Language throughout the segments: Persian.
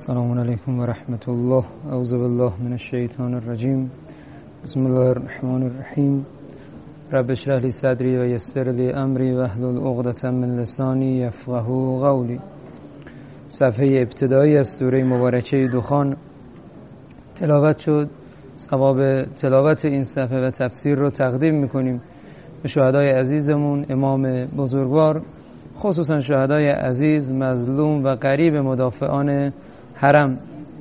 السلام علیکم و رحمت الله. اعوذ بالله من الشیطان الرجیم. بسم الله الرحمن الرحیم. رب اشرح لی صدری و یسر لی امری واحلل عقدة من لسانی یفقهوا قولی. صفحه ابتدایی از سوره مبارکه دخان تلاوت شد. ثواب تلاوت این صفحه و تفسیر رو تقدیم میکنیم به شهدای عزیزمون، امام بزرگوار، خصوصا شهدای عزیز، مظلوم و غریب مدافعان حرم.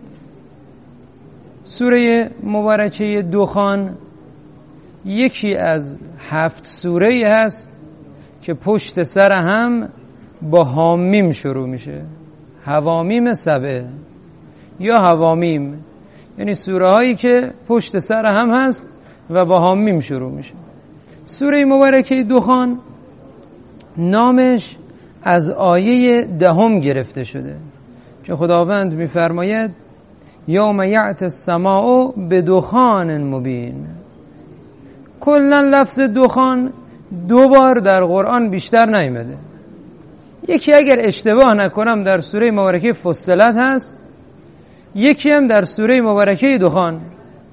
سوره مبارکه دخان یکی از 7 سوره‌ای هست که پشت سر هم با حامیم شروع میشه. حوامیم 7 یا حوامیم، یعنی سوره هایی که پشت سر هم هست و با حامیم شروع میشه. سوره مبارکه دخان نامش از آیه 10 گرفته شده که خداوند میفرماید یوم یأتی السماء بدخان مبین. کلا لفظ دخان 2 بار در قرآن بیشتر نیامده. یکی اگر اشتباه نکنم در سوره مبارکه فصلت هست، یکی هم در سوره مبارکه دخان.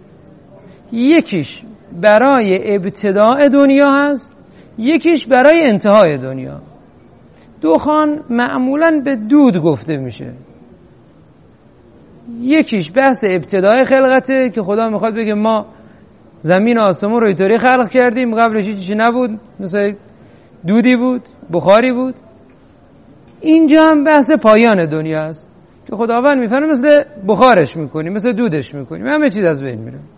یکیش برای ابتداء دنیا هست، یکیش برای انتهای دنیا. دخان معمولاً به دود گفته میشه. یکیش بحث ابتدای خلقته که خدا میخواد بگه ما زمین و آسمون رو اینطوری خلق کردیم، قبلش چیزی نبود، مثلا دودی بود، بخاری بود. اینجا هم بحث پایان دنیا است که خداوند میفرمه مثل بخارش میکنیم، مثل دودش میکنیم، همه چیز از بین میره.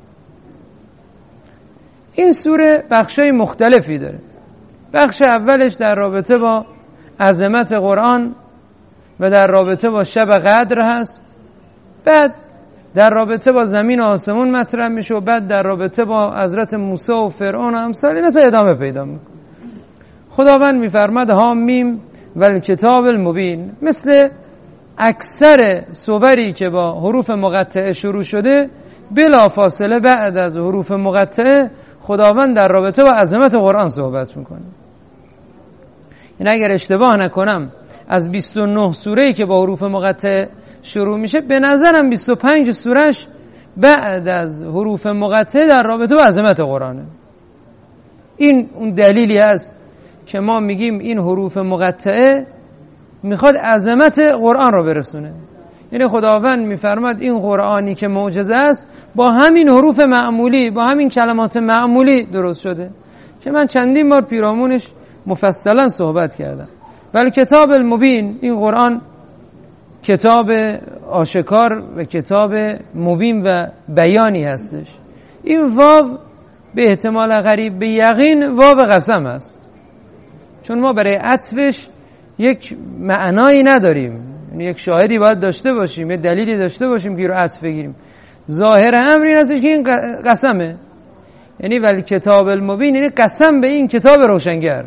این سوره بخشای مختلفی داره. بخش اولش در رابطه با عظمت قرآن و در رابطه با شب قدر هست، بعد در رابطه با زمین و آسمون مطرح میشه و بعد در رابطه با حضرت موسی و فرعون و امثال اینا تا ادامه پیدا میکنه. خداوند میفرماد حامیم و الکتاب المبین. مثل اکثر سوری که با حروف مقطعه شروع شده، بلا فاصله بعد از حروف مقطعه خداوند در رابطه با عظمت قرآن صحبت میکنه. این اگر اشتباه نکنم از 29 سوره‌ای که با حروف مقطعه شروع میشه، به نظرم 25 سورش بعد از حروف مقطعه در رابطه با عظمت قرآنه. این اون دلیلی است که ما میگیم این حروف مقطعه میخواد عظمت قرآن رو برسونه. یعنی خداوند میفرماد این قرآنی که معجزه است با همین حروف معمولی، با همین کلمات معمولی درست شده که من چندین بار پیرامونش مفصلا صحبت کردم. ولی کتاب المبین، این قرآن کتاب آشکار و کتاب مبین و بیانی هستش. این واو به احتمال قریب به یقین واو قسم است، چون ما برای عطفش یک معنایی نداریم، یعنی یک شاهدی باید داشته باشیم، یک دلیلی داشته باشیم که رو عطف بگیریم. ظاهر امر این هستش که این قسمه، یعنی ولی کتاب المبین، یعنی قسم به این کتاب روشنگر.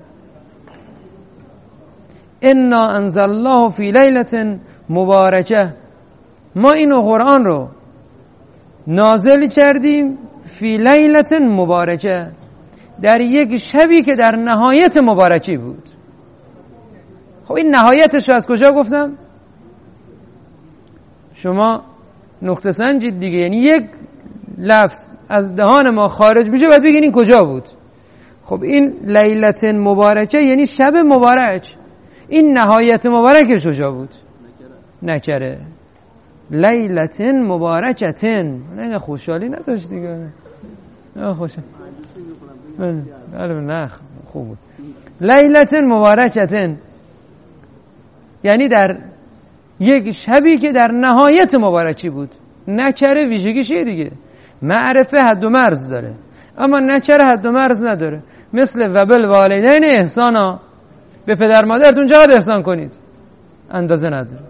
انا انزلناه فی لیلة مبارکه. ما این قرآن رو نازل کردیم فی لیلة مبارکه، در یک شبی که در نهایت مبارکی بود. خب این نهایتش رو از کجا گفتم؟ شما نقطه سنجید دیگه، یعنی یک لفظ از دهان ما خارج میشه باید بگین این کجا بود. خب این لیلة مبارکه یعنی شب مبارک، این نهایت مبارکش کجا بود؟ نکره. لیلة مبارکتن، نه خوشحالی نداشت دیگه، نه خوشحال، نه خوب بود. لیلة مبارکتن یعنی در یک شبی که در نهایت مبارکی بود. نکره ویژگیش دیگه، معرفه حد و مرز داره، اما نکره حد و مرز نداره. مثل و بالوالدین احسانا، به پدر مادرتون چقدر احسان کنید، اندازه نداره.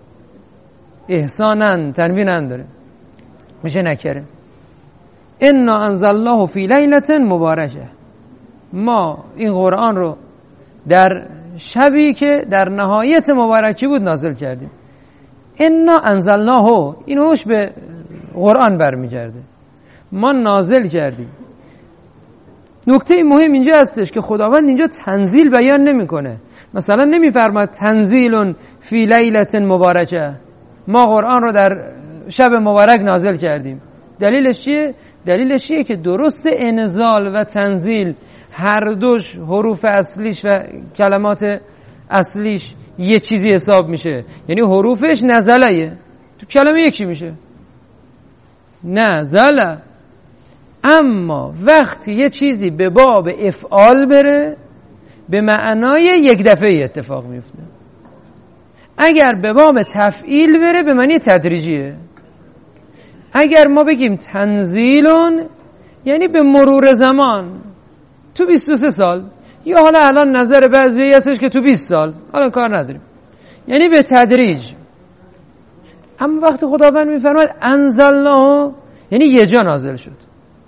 احسانن تنوین نداره، میشه نکره. انا انزلناه فی لیلة مبارکه. ما این قرآن رو در شبی که در نهایت مبارکی بود نازل کردیم. انا انزلناه، این هوش به قرآن برمیگرده. ما نازل کردیم. نکته مهم اینجا هستش که خداوند اینجا تنزیل بیان نمیکنه. مثلا نمیفرماد تنزیل فی لیلة مبارکه، ما قرآن رو در شب مبارک نازل کردیم. دلیلش چیه؟ دلیلش چیه که درست انزال و تنزیل هر دوش حروف اصلیش و کلمات اصلیش یه چیزی حساب میشه، یعنی حروفش نزله‌یه، تو کلمه یکی میشه نزله. اما وقتی یه چیزی به باب افعال بره به معنای یک دفعه اتفاق میفته. اگر به باب تفعیل بره به معنی تدریجیه. اگر ما بگیم تنزیلون یعنی به مرور زمان، تو 23 سال، یا حالا الان نظر بعضی هستش که تو 20 سال، حالا کار نداریم، یعنی به تدریج. اما وقتی خداوند میفرماید انزلناه یعنی یه جا نازل شد.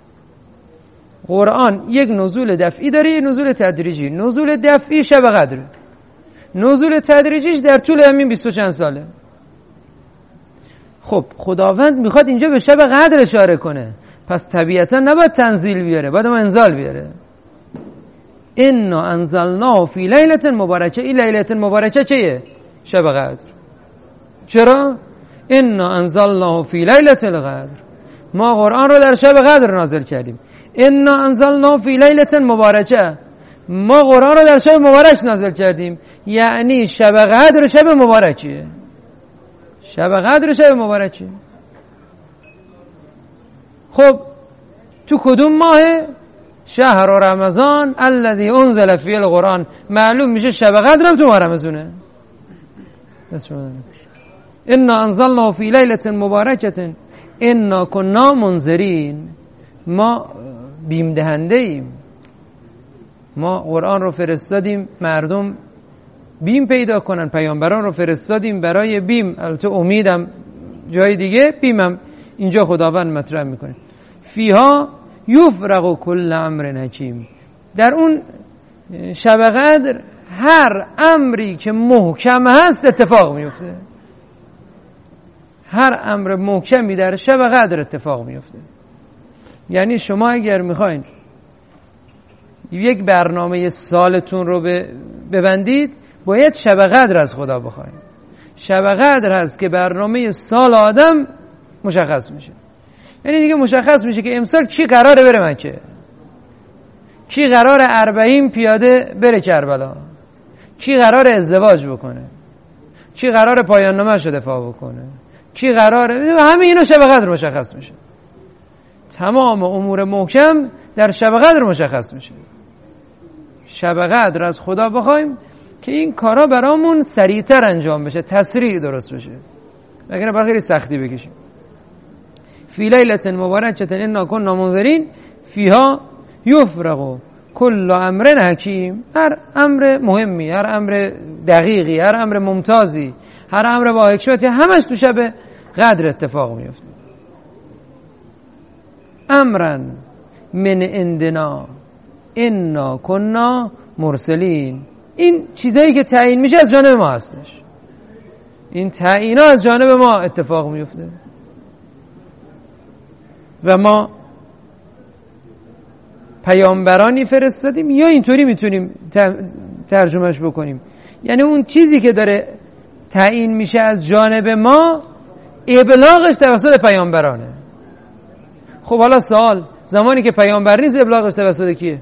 قرآن یک نزول دفعی داره، یک نزول تدریجی. نزول دفعی شب قدره، نزول تدریجیش در طول همین 20 و چند ساله. خب خداوند میخواد اینجا به شب قدر اشاره کنه، پس طبیعتا نباید تنزیل بیاره، باید ما انزال بیاره. انا انزلناه فی لیلة مبارکه. این لیلة مبارکه چیه؟ شب قدر. چرا؟ انا انزلناه فی لیلة القدر. ما قرآن رو در شب قدر نازل کردیم. انا انزلناه فی لیلة مبارکه. ما قرآن رو در شب مبارک نازل کردیم، یعنی شب قدر شب مبارکیه. شب قدر شب مبارکیه. خب تو کدوم ماهه؟ شهر رمضان الذی انزل فیه القرآن. معلوم میشه شب قدرم تو ماه رمضونه. انا انزلناه فی لیلة مبارکة انا کنا منذرین. ما بیم دهنده ایم. ما قرآن رو فرستادیم مردم بیم پیدا کنن، پیامبران رو فرستادیم برای بیم. البته امیدم جای دیگه، بیمم اینجا خداوند مطرح میکنه. فیها یفرق کل امر حکیم. در اون شب قدر هر امری که محکم هست اتفاق میفته. هر امر محکمی در شب قدر اتفاق میفته. یعنی شما اگر میخواین یک برنامه سالتون رو ببندید باید شب قدر از خدا بخواید. شب قدر هست که برنامه سال آدم مشخص میشه. یعنی دیگه مشخص میشه که امسال کی قراره بره مکه، کی قراره 40 پیاده بره کربلا، کی قراره ازدواج بکنه، کی قراره پایان نامه‌اش رو دفاع بکنه، کی قراره، همه اینا شب قدر مشخص میشه. تمام امور محکم در شب قدر مشخص میشه. شب قدر از خدا بخوایم که این کارا برامون سریعتر انجام بشه، تسریع درست بشه، وگرنه باید خیلی سختی بکشیم. فی لیلة مبارکة انا کنا منذرین فیها یفرق کل امر حکیم. هر امر مهمی، هر امر دقیقی، هر امر ممتازی، هر امر با حکمتی، همش تو شب قدر اتفاق میفته. امرا من عندنا انا کنا مرسلین. این چیزایی که تعیین میشه از جانب ما هستش. این تعیینا از جانب ما اتفاق میفته و ما پیامبرانی فرستادیم، یا اینطوری میتونیم ترجمهش بکنیم، یعنی اون چیزی که داره تعیین میشه از جانب ما ابلاغش توسط پیامبرانه. خب حالا سوال، زمانی که پیامبر نیست ابلاغش توسط کیه؟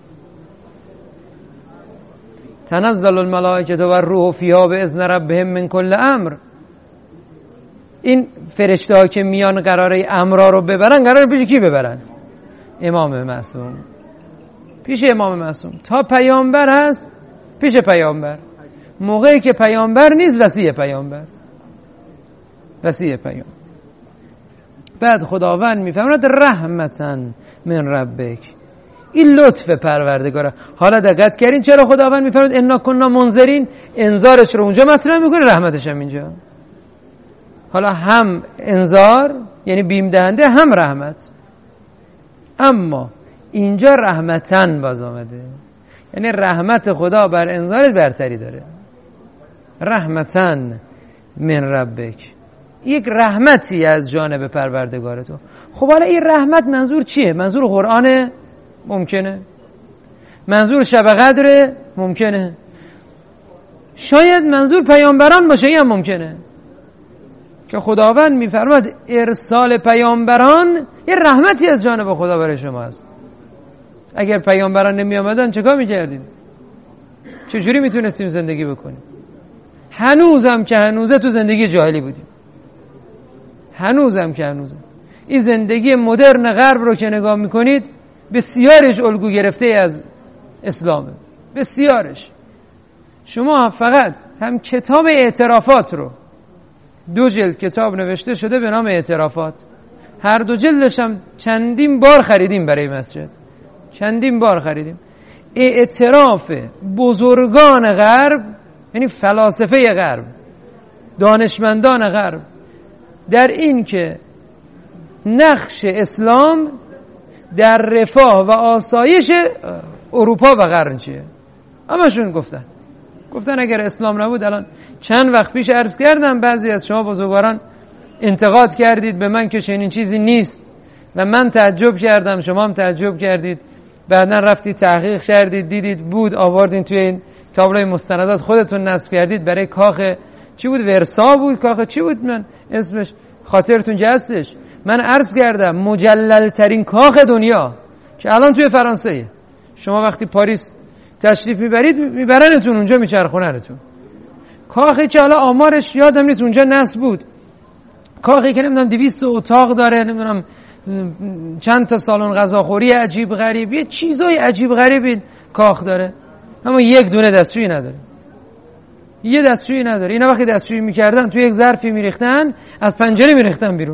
تنزل الملائکه و الروح فیها باذن ربهم من کل امر. این فرشته ها که میان قراره امرا رو ببرن، قراره پیش کی ببرن؟ امام معصوم. پیش امام معصوم. تا پیامبر هست پیش پیامبر، موقعی که پیامبر نیست وصی پیامبر. وصی پیامبر. بعد خداوند میفرماید رحمتاً من ربک. این لطف پروردگاره. حالا دقت کردین چرا خداوند میفرماید انا کنا منذرین؟ انذارش رو اونجا مطرح میکنه، رحمتش هم اینجا. حالا هم انذار یعنی بیم دهنده، هم رحمت. اما اینجا رحمتن باز آمده، یعنی رحمت خدا بر انذارش برتری داره. رحمتن من ربک، یک رحمتی از جانب پروردگار تو. خب حالا این رحمت منظور چیه؟ منظور قرآن؟ ممکنه. منظور شب قدر؟ ممکنه. شاید منظور پیامبران باشه، این هم ممکنه. که خداوند میفرماد ارسال پیامبران یه رحمتی از جانب خدا برای شما است. اگر پیامبران نمی آمدن چه کار میکردیم؟ چجوری میتونستیم زندگی بکنیم؟ هنوزم که هنوزه تو زندگی جاهلی بودیم. هنوزم که هنوزه. این زندگی مدرن غرب رو که نگاه میکنید بسیارش الگو گرفته از اسلامه، بسیارش. شما فقط هم کتاب اعترافات رو 2 جلد کتاب نوشته شده به نام اعترافات، هر 2 جلدش هم چندین بار خریدیم برای مسجد، چندین بار خریدیم. اعتراف بزرگان غرب، یعنی فلاسفه غرب، دانشمندان غرب، در این که نقش اسلام در رفاه و آسایش اروپا و غرب چیه. همشون گفتن اگر اسلام نبود، الان چند وقت پیش عرض کردم بعضی از شما بزرگواران انتقاد کردید به من که چنین چیزی نیست و من تعجب کردم، شما هم تعجب کردید، بعداً رفتید تحقیق کردید دیدید بود، آوردین توی این تابلوی مستندات خودتون نصب کردید برای کاخ چی بود، ورسا بود، کاخ چی بود من اسمش خاطرتون هستش. من عرض کردم مجلل ترین کاخ دنیا که الان توی فرانسه. شما وقتی پاریس تشریف میبرید میبرنتون اونجا، میچرخوننتون. کاخی که حالا آمارش یادم نیست اونجا نصب بود، کاخی که نمیدونم 200 اتاق داره، نمیدونم چند تا سالن غذاخوری عجیب غریب، یه چیزای عجیب غریبی کاخ داره، اما یک دونه دستشویی نداره. یه دستشویی نداره. اینا وقتی دستشویی میکردن توی یک ظرفی میریختن، از پنجره میریختن بیرون.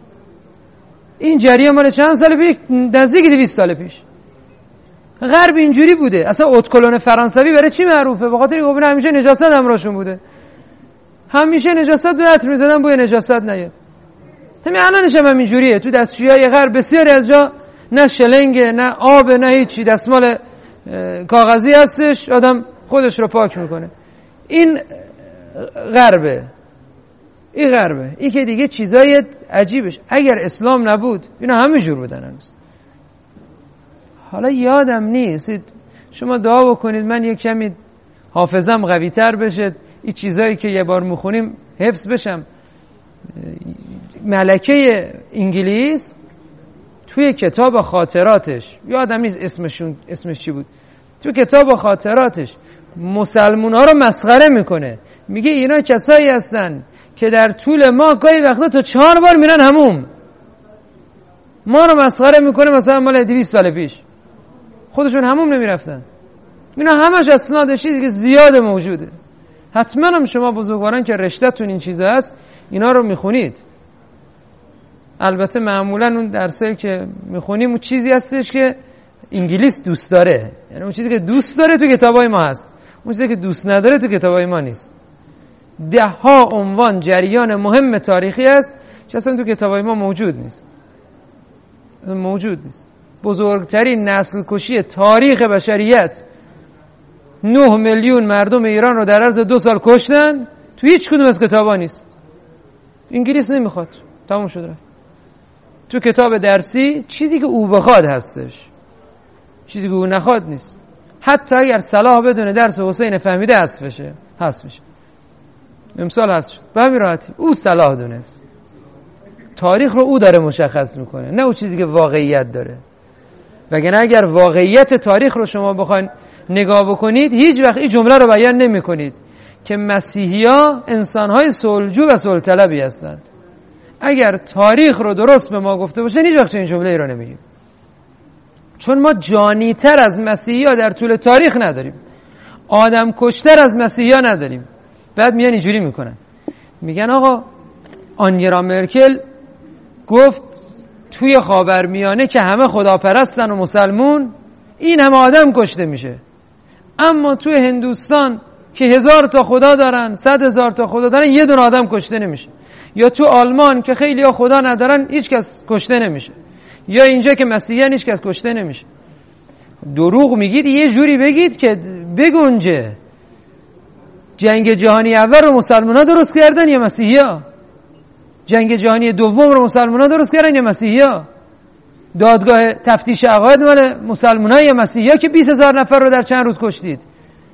این جریان مال چند سال پیش؟ نزدیک 200 سال پیش. غرب اینجوری بوده. اصلا اتکلون فرانسوی برای چی معروفه؟ به خاطر اینکه همیشه نجاست همراهشون بوده. همیشه نجاست رو عطر می‌زدن بوی نجاست نیاد. همین الانش هم اینجوریه. تو دستشویی‌های غرب بسیاری از جا نه شلنگ، نه آب، نه هیچی، دستمال کاغذی هستش، آدم خودش رو پاک میکنه. این غربه. این که دیگه چیزای عجیبش. اگر اسلام نبود اینا همینجور بودن هنوز. حالا یادم نیست، شما دعا بکنید من یک کمی حافظم قوی تر بشه، این چیزایی که یه بار میخونیم حفظ بشم. ملکه انگلیس توی کتاب خاطراتش، یادم نیست اسمش چی بود، توی کتاب خاطراتش مسلمونا رو مسخره میکنه، میگه اینا کسایی هستن که در طول ماه گاهی وقتا تا 4 بار میرن حموم. ما رو مسخره میکنه مثلا مال 200 سال پیش خودشون حموم نمیرفتن. اینا همش اسناد چیزی که زیاد موجوده. حتما هم شما بزرگواران که رشته‌تون این چیزا هست اینا رو میخونید. البته معمولا اون درسی که میخونیم اون چیزی هستش که انگلیس دوست داره، یعنی اون چیزی که دوست داره تو کتابای ما هست، اون چیزی که دوست نداره تو کتابای ما نیست. 10 عنوان جریان مهم تاریخی است که اصلا تو کتابای ما موجود نیست. بزرگترین نسل کشی تاریخ بشریت، 9 میلیون مردم ایران رو در عرض 2 سال کشتن، تو هیچ کدوم از کتابا نیست. انگلیس نمیخواد، تموم شد رفت. تو کتاب درسی چیزی که او بخواد هستش، چیزی که او نخواد نیست. حتی اگر صلاح بدونه درس حسین فهمیده حذف بشه. امسال حذف شد به همین راحتی. او صلاح دونست. تاریخ رو او داره مشخص میکنه، نه او چیزی که واقعیت داره. وگرنه اگر واقعیت تاریخ رو شما بخواید نگاه بکنید هیچ وقت این جمله رو بیان نمی کنید که مسیحی‌ها انسان‌های صلح‌جو و صلح طلبی هستند. اگر تاریخ رو درست به ما گفته باشه هیچ وقت این جمله ای رو نمیگیم، چون ما جانی‌تر از مسیحی‌ها در طول تاریخ نداریم، آدم کشتر از مسیحی‌ها نداریم. بعد میان اینجوری میکنن، میگن آقا آنگلا مرکل گفت توی خاورمیانه که همه خداپرستن و مسلمون این همه آدم کشته میشه، اما توی هندوستان که 1000 تا خدا دارن، 100,000 تا خدا دارن، یه دونه آدم کشته نمیشه. یا تو آلمان که خیلی ها خدا ندارن هیچ کس کشته نمیشه. یا اینجا که مسیحیان هیچ کس کشته نمیشه. دروغ میگید، یه جوری بگید که بگنجه. جنگ جهانی اول رو مسلمان‌ها درست کردن یا مسیحی‌ها؟ جنگ جهانی دوم رو مسلمان‌ها درست کردن یا مسیحی‌ها؟ دادگاه تفتیش عقاید مال مسلمان‌ها یا مسیحی‌ها که 20,000 نفر رو در چند روز کشتید؟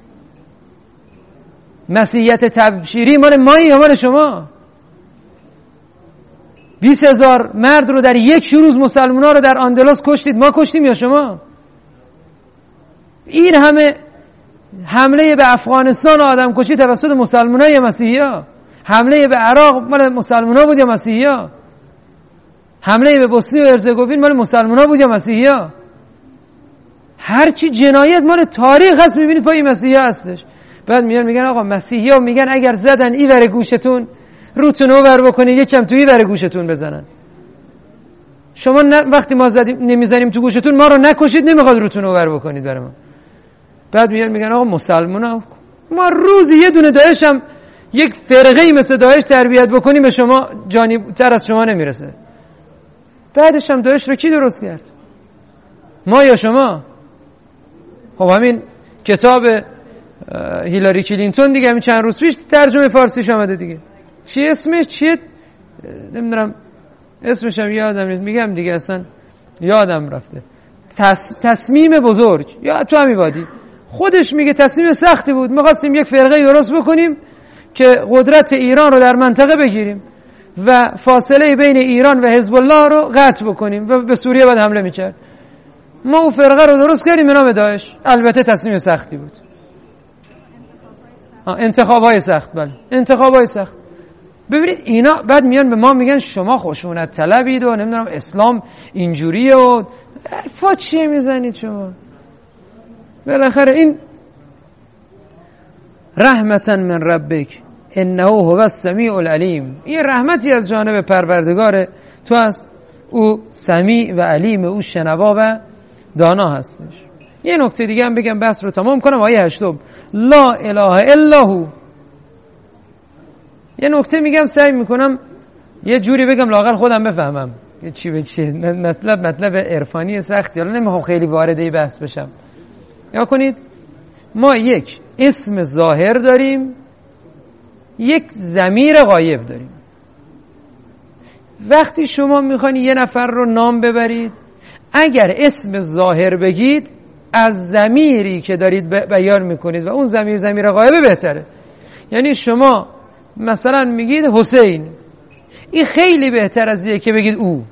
مسیحیت تبشیری مال ما یا مال شما؟ 20,000 مرد رو در یک روز مسلمان‌ها رو در اندلس کشتید. ما کشتیم یا شما؟ این همه حمله به افغانستان و آدم کشی توسط مسلمان‌ها یا مسیحی‌ها؟ حمله به عراق مال مسلمان‌ها بود یا مسیحی‌ها؟ حمله به بوسنی و هرزگوین مال مسلمان‌ها بود یا مسیحی‌ها؟ هر چی جنایت مال تاریخ هست می‌بینید پای مسیحی‌ها هستش. بعد میگن آقا مسیحی‌ها میگن اگر زدن اینور گوشتون روتون اوور بکنید یکم توی اینور گوشتون بزنن. شما وقتی ما نمیزنیم تو گوشتون ما رو نکشید نمیخواد روتون اوور بکنید برای ما. بعد میگن آقا مسلمونا ما روزی یه دونه داعش هم یک فرقه‌ای مثل داعش تربیت بکنیم به شما جانی تر از شما نمیرسه. بعدش هم داعش رو کی درست کرد؟ ما یا شما؟ خب همین کتاب هیلاری کلینتون دیگه همین چند روز پیش ترجمه فارسیش آمده دیگه. چی اسمش چیه؟ نمیدونم اسمش هم یادم نیست. میگم دیگه اصلا یادم رفته. تصمیم بزرگ یا تو همین وادی خودش میگه تصمیم سختی بود. می‌خواستیم یک فرقه درست بکنیم که قدرت ایران رو در منطقه بگیریم و فاصله بین ایران و حزب الله رو قطع بکنیم و به سوریه بعد حمله می‌کرد. ما اون فرقه رو درست کردیم به نام داعش. البته تصمیم سختی بود. انتخاب‌های سخت. بله انتخاب‌های سخت. ببینید اینا بعد میان به ما میگن شما خشونت طلبید و نمیدونم اسلام اینجوریه و حرفا چیه میزنید شما. بالاخره این رحمتا من ربک انه هو السمیع العلیم، این رحمتی از جانب پروردگار تو است، او سمیع و علیم، او شنوا و دانا هستش. یه نکته دیگه هم بگم بحث رو تمام کنم. آیه 8 لا اله الا هو. یه نکته میگم سعی میکنم یه جوری بگم لااقل خودم بفهمم چی به چیه. مطلب عرفانی سختی، حالا نمیخوام خیلی وارد این بحث بشم. یا کنید ما یک اسم ظاهر داریم، یک ضمیر غایب داریم. وقتی شما میخواین یه نفر رو نام ببرید، اگر اسم ظاهر بگید از ضمیری که دارید بیان میکنید و اون ضمیر غایب بهتره. یعنی شما مثلا میگید حسین، این خیلی بهتر از اینه که بگید او.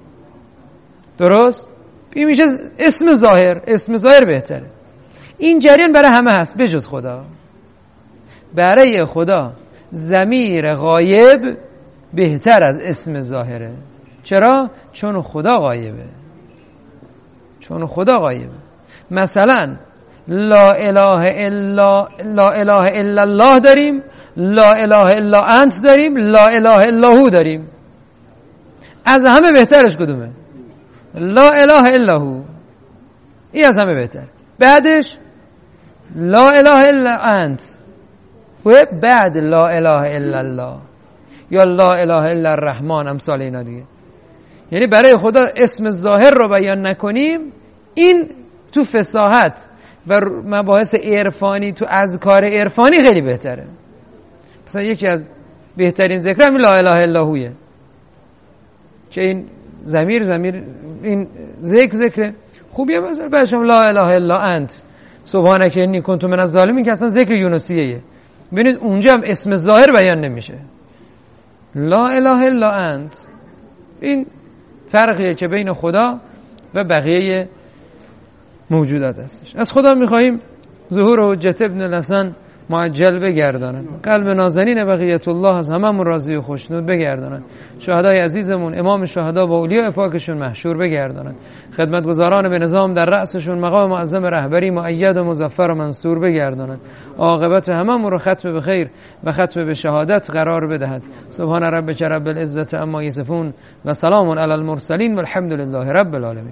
درست؟ این میشه اسم ظاهر. اسم ظاهر بهتره. این جریان برای همه هست بجز خدا. برای خدا ضمیر غایب بهتر از اسم ظاهره. چرا؟ چون خدا غایبه. چون خدا غایبه. مثلا لا اله الا الله داریم، لا اله الا انت داریم، لا اله الا هو داریم. از همه بهترش کدومه؟ لا اله الا هو. این از همه بهتر. بعدش لا اله الا انت و بعد لا اله الا الله یا لا اله الا الرحمن، امثال اینا دیگه. یعنی برای خدا اسم ظاهر رو بیان نکنیم، این تو فصاحت و مباحث عرفانی، تو اذکار عرفانی خیلی بهتره. مثلا یکی از بهترین ذکر همین لا اله الا هویه که این ضمیر این ذکر خوبیه. مثلا بعدش لا اله الا انت سبحانک انی کنت من الظالمین که اصلا ذکر یونسیه. ببینید اونجا هم اسم ظاهر بیان نمیشه. لا اله الا انت. این فرقیه که بین خدا و بقیه موجودات هستش. از خدا میخواییم ظهور حجت ابن الحسن معجل بگرداند، قلب نازنین بقیت الله از هممون راضی و خوشنود بگرداند، شهدای عزیزمون امام شهدا با اولیاء پاکشون محشور بگرداند، خدمتگزاران به نظام در رأسشون مقام معظم رهبری مؤید و مظفر و منصور بگرداند، عاقبت هممون رو ختم به خیر و ختم به شهادت قرار بدهد. سبحان ربک رب العزة عما یصفون و سلام علی المرسلین والحمد لله رب العالمین.